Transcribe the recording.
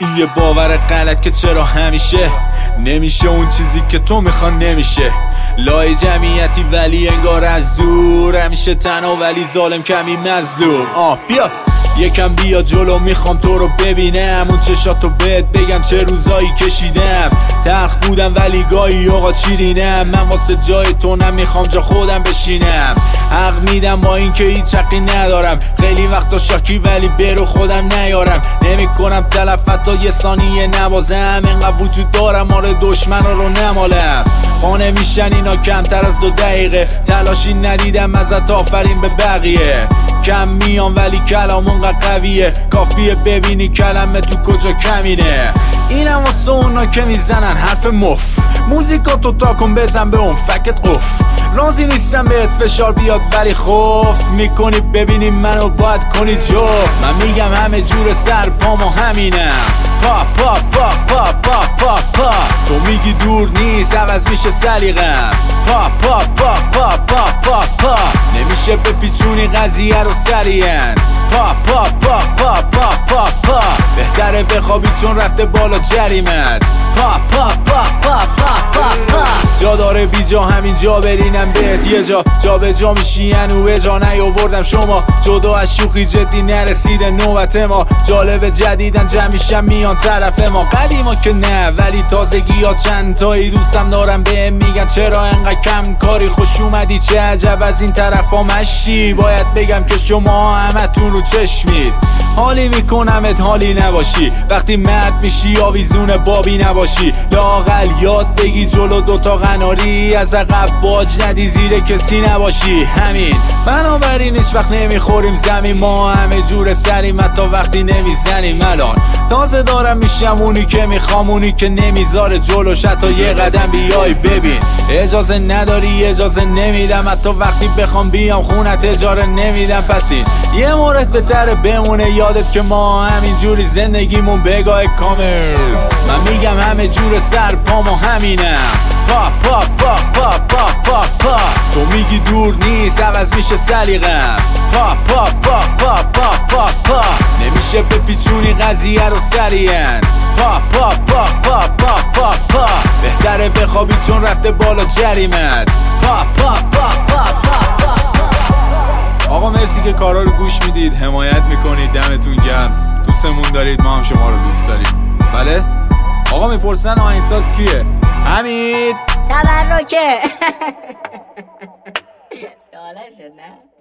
یه باور غلط که چرا همیشه نمیشه اون چیزی که تو میخوان نمیشه. لای جمعیتی ولی انگار از دور، همیشه تنها ولی ظالم کمی مظلوم. بیا یکم بیا جلو، میخوام تو رو ببینم، اون چشاتو بهت بگم چه روزایی کشیدم. تلخ بودم ولی گاهی اوقات شیرینم، من واسه جای تو نمیخوام جا خودم بشینم. حق میدم با این که هیچ حقی ندارم، خیلی وقتا شاکی ولی برو خودم نیارم. نمی کنم تلف حتی یه ثانیه نبازم، انقدر وجود دارم آره دشمن رو نمالم. خانه میشن اینا کمتر از 2 دقیقه، تلاشی ندیدم ازت آفرین به بقیه. کم میان ولی کلام اونقدر قویه، کافیه ببینی کلمه تو کجا کمینه. اینم واسه اونا که میزنن حرف مف، موزیکاتو تا کن بزن به اون فکت قف. راضی نیستم بهت فشار بیاد ولی خوف میکنی ببینی منو باید کنی جفت. من میگم همه جور سر پامو همینم، پا پا پا پا پا پا پا. تو میگی دور نیست عوض میشه سلیقم، پا پا پا پا پا پا پا. نمیشه بپیچونی قضیه رو سریعن، پا پا پا پا پا پا پا. بهتره بخوابی چون رفته بالا جریمت، پا پا پا پا پا پا پا. جا داره بی جا همین جا برینم بهت یه جا به جا میشی انو به جا نیاوردم شما. جدا از شوخی جدی نرسیده نوبت ما، جالب جدیدن جمعیشم میان طرف ما. قدیما که نه ولی تازگی ها چند تایی دوستم دارم بهم میگن چرا انقدر کم کاری. خوش اومدی چه عجب از این طرف ها مشی، باید بگم که شما همتون رو چشمید. حالی میکنمت حالی نباشی، وقتی مرد میشی آویزون بابی نباشی. لااقل یاد بگی جلو دوتا قناری، از عقب باج ندی زیر کسی نباشی. همین بنابراین هیچ وقت نمیخوریم زمین، ما همه جور سریم حتی وقتی نمیزنیم. الان تازه دارم میشم اونی که میخوام، اونی که نمیذاره جلوش حتی یه قدم بیای. ببین اجازه نداری اجازه نمیدم، حتی وقتی بخوام بیام خونت اجاره نمیدم. پس این یه مورد به در بمونه، یادت که ما همین جوری زندگیمون بگاه کامل. من میگم همه جور سر پامو همینم، پا پا پا پا پا پا پا. تو میگی دور نیست عوض میشه سلیقم، پا پا پا پا پا پا پا. نمیشه بپیچونی قضیه رو سریعن، پا پا پا پا پا پا پا. بهتره بخوابی چون رفته بالا جریمت، پا پا پا پا پا پا. آقا مرسی که کارا رو گوش میدید، حمایت میکنید، دمتون گرم. دوستمون دارید، ما هم شما رو دوست داریم. بله؟ آقا میپرسن آهنگساز کیه؟ حمید تبرکه. سوالشه نه؟